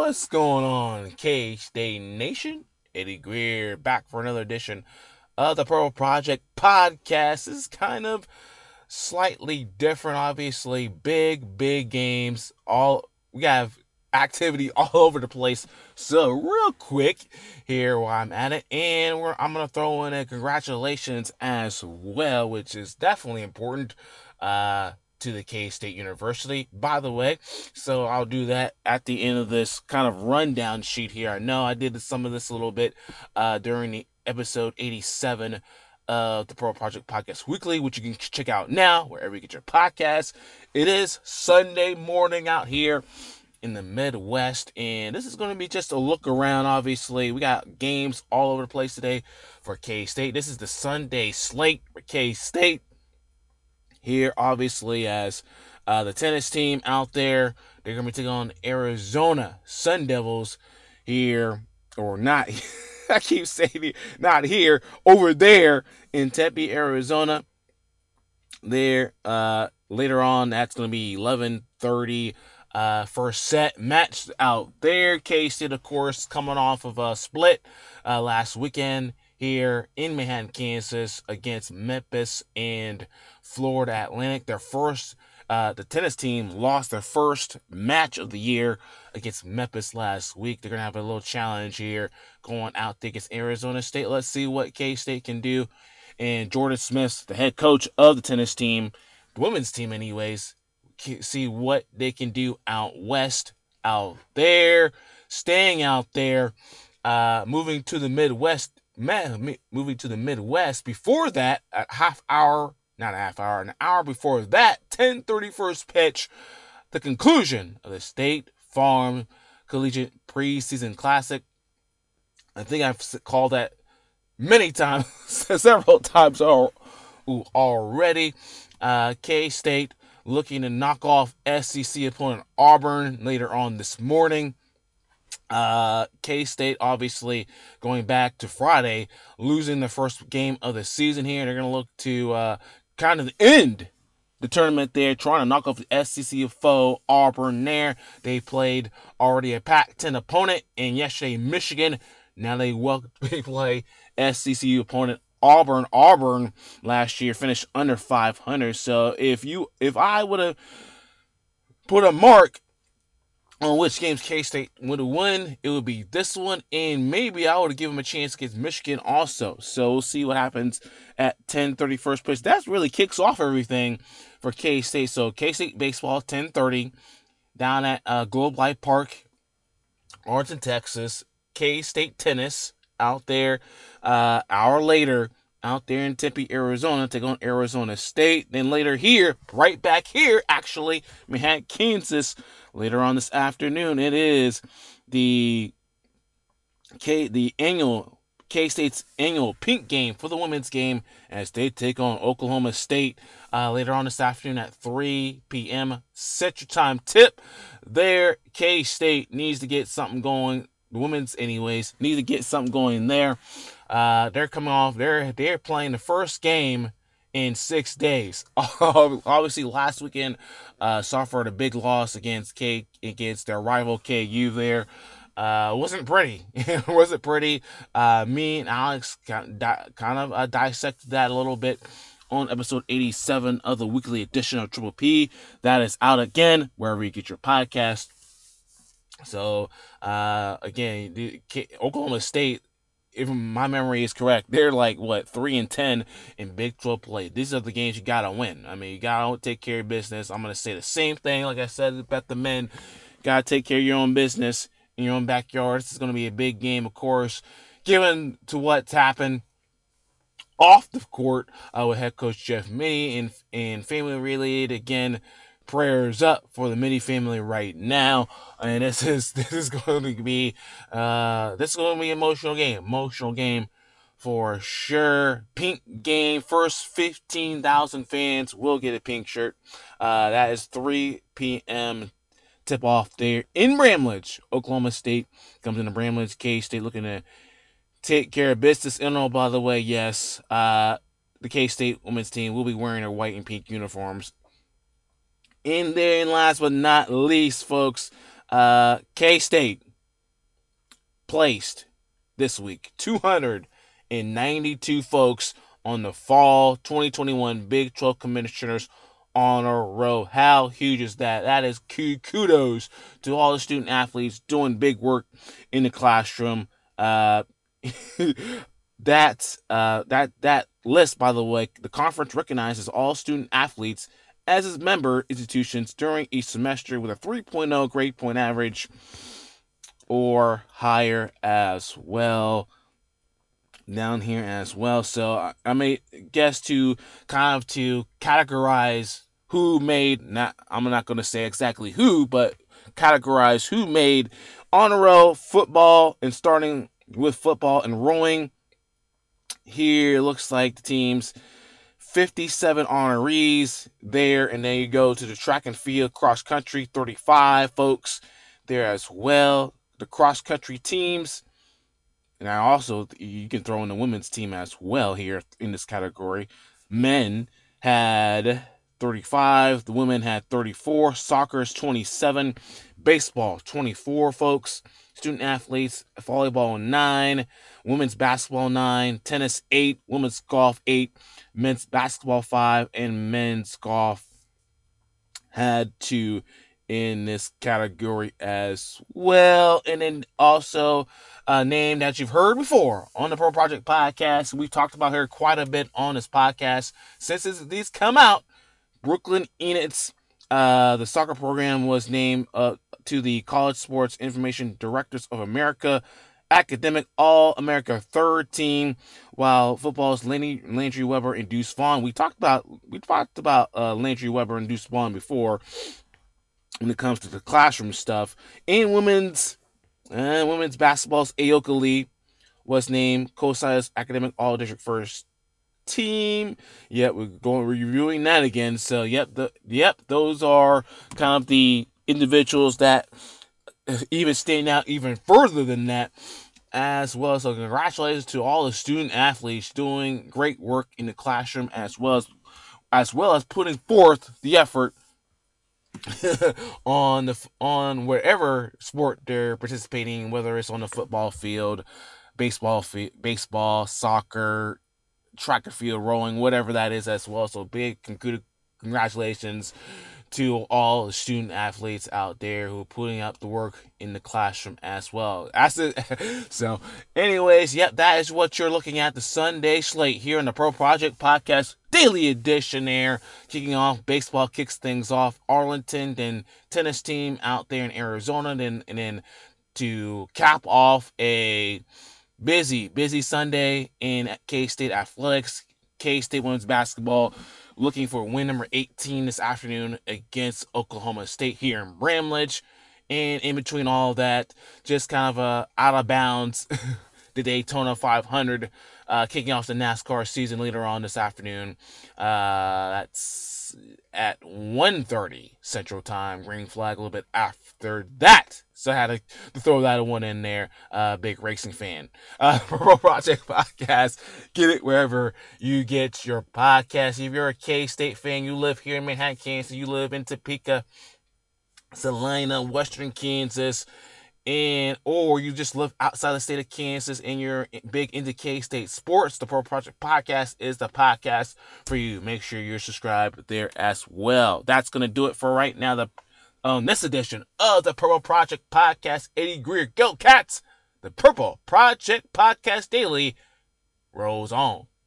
What's going on, K-State Nation? Eddie Greer back for another edition of the Pearl Project podcast. This is kind of slightly different, obviously. Big games. We have activity all over the place. So real quick here while I'm at it, and I'm gonna throw in a congratulations as well, which is definitely important. To the K-State University, by the way. So I'll do that at the end of this kind of rundown sheet here. I know I did some of this a little bit during the episode 87 of the Pearl Project Podcast Weekly, which you can check out now wherever you get your podcasts. It is Sunday morning out here in the Midwest, and this is going to be just a look around. Obviously, we got games all over the place today for K-State. This is the Sunday slate for K-State here, obviously, as the tennis team out there. They're going to be taking on Arizona Sun Devils here, or not. I keep saying not here, over there in Tempe, Arizona. There, later on, that's going to be 11:30. First set match out there. K-State, of course, coming off of a split last weekend here in Manhattan, Kansas, against Memphis and Florida Atlantic. The tennis team lost their first match of the year against Memphis last week. They're going to have a little challenge here going out there against Arizona State. Let's see what K-State can do. And Jordan Smith, the head coach of the tennis team, the women's team anyways, see what they can do out west, out there, staying out there, moving to the Midwest. Moving to the Midwest. Before that, an hour before that, 10:30 first pitch, the conclusion of the State Farm Collegiate Preseason Classic. I think I've called that many times, several times already. K-State looking to knock off SEC opponent Auburn later on this morning. K-State obviously going back to Friday, losing the first game of the season here. They're going to look to kind of end the tournament there, trying to knock off the SEC foe Auburn there. They played already a Pac-10 opponent, and yesterday Michigan. Now they play SEC opponent Auburn. Auburn last year finished under 500. So if I would have put a mark on which games K-State would have won, it would be this one, and maybe I would have given them a chance against Michigan also. So we'll see what happens at 10:30 first pitch. That really kicks off everything for K-State. So K-State baseball 10:30 down at Globe Life Park, Arlington, Texas. K-State tennis out there hour later out there in Tempe, Arizona, take on Arizona State. Then later here, right back here, actually, Manhattan, Kansas. Later on this afternoon, it is the annual K-State's annual pink game for the women's game as they take on Oklahoma State later on this afternoon at 3 p.m. Central Time tip. There, K-State needs to get something going. The women's, anyways, need to get something going there. They're coming off. They're playing the first game in 6 days. Obviously, last weekend suffered a big loss against their rival KU. There wasn't pretty. It wasn't pretty. Me and Alex kind of dissected that a little bit on episode 87 of the weekly edition of Triple P. That is out again wherever you get your podcast. So, again, Oklahoma State, if my memory is correct, they're like, 3-10 in Big 12 play. These are the games you got to win. I mean, you got to take care of business. I'm going to say the same thing, like I said about the men. Got to take care of your own business in your own backyard. This is going to be a big game, of course, given to what's happened off the court with head coach Jeff Mittie and family related. Again, prayers up for the Mittie family right now, and this is going to be an emotional game for sure. Pink game, first 15,000 fans will get a pink shirt. That is 3 p.m. tip off there in Bramlage. Oklahoma State comes into Bramlage. K-State looking to take care of business. And oh, by the way, yes, the K-State women's team will be wearing their white and pink uniforms. And then last but not least, folks, K-State placed this week. 292 folks on the fall 2021 Big 12 Commissioners Honor Roll. How huge is that? That is kudos to all the student athletes doing big work in the classroom. That list, by the way, the conference recognizes all student athletes as its member institutions during each semester with a 3.0 grade point average or higher as well. Down here as well. So I may guess to categorize who made, I'm not going to say exactly who, but categorize who made honor roll football, and starting with football and rowing. Here looks like the teams 57 honorees there, and then you go to the track and field, cross country, 35 folks there as well. The cross country teams, and also you can throw in the women's team as well here in this category. Men had 35, the women had 34, soccer is 27, baseball 24 folks, student athletes, volleyball 9, women's basketball 9, tennis 8, women's golf 8, men's basketball 5, and men's golf had 2 in this category as well. And then also a name that you've heard before on the Pro Project podcast. We've talked about her quite a bit on this podcast since these come out. Brooklyn Enets, the soccer program, was named to the College Sports Information Directors of America Academic All-America third team, while football's Landry Weber and Deuce Vaughn. We talked about Landry Weber and Deuce Vaughn before when it comes to the classroom stuff. In women's basketball's Aoka Lee was named COSI's Academic All-District First Team. Yep, we're reviewing that again. So those are kind of the individuals that even stand out even further than that as well. So congratulations to all the student athletes doing great work in the classroom, as well as putting forth the effort on wherever sport they're participating, whether it's on the football field, baseball, soccer, track and field, rowing, whatever that is as well. So big congratulations to all the student athletes out there who are putting up the work in the classroom as well. So anyways, that is what you're looking at, the Sunday slate here in the Pro Project Podcast Daily Edition there. Kicking off, baseball kicks things off, Arlington, then tennis team out there in Arizona, and then to cap off a busy Sunday in K-State athletics, K-State women's basketball looking for win number 18 this afternoon against Oklahoma State here in Bramlage. And in between all that, just kind of out of bounds, the Daytona 500, kicking off the NASCAR season later on this afternoon. That's at 1:30 Central Time. Green flag a little bit after that. So I had to throw that one in there. Big racing fan. Pro Project Podcast. Get it wherever you get your podcast. If you're a K-State fan, you live here in Manhattan, Kansas, you live in Topeka, Salina, Western Kansas, or you just live outside the state of Kansas and you're big into K-State sports, the Pro Project Podcast is the podcast for you. Make sure you're subscribed there as well. That's going to do it for right now. This edition of the Purple Project Podcast, Eddie Greer, Go Cats! The Purple Project Podcast Daily rolls on.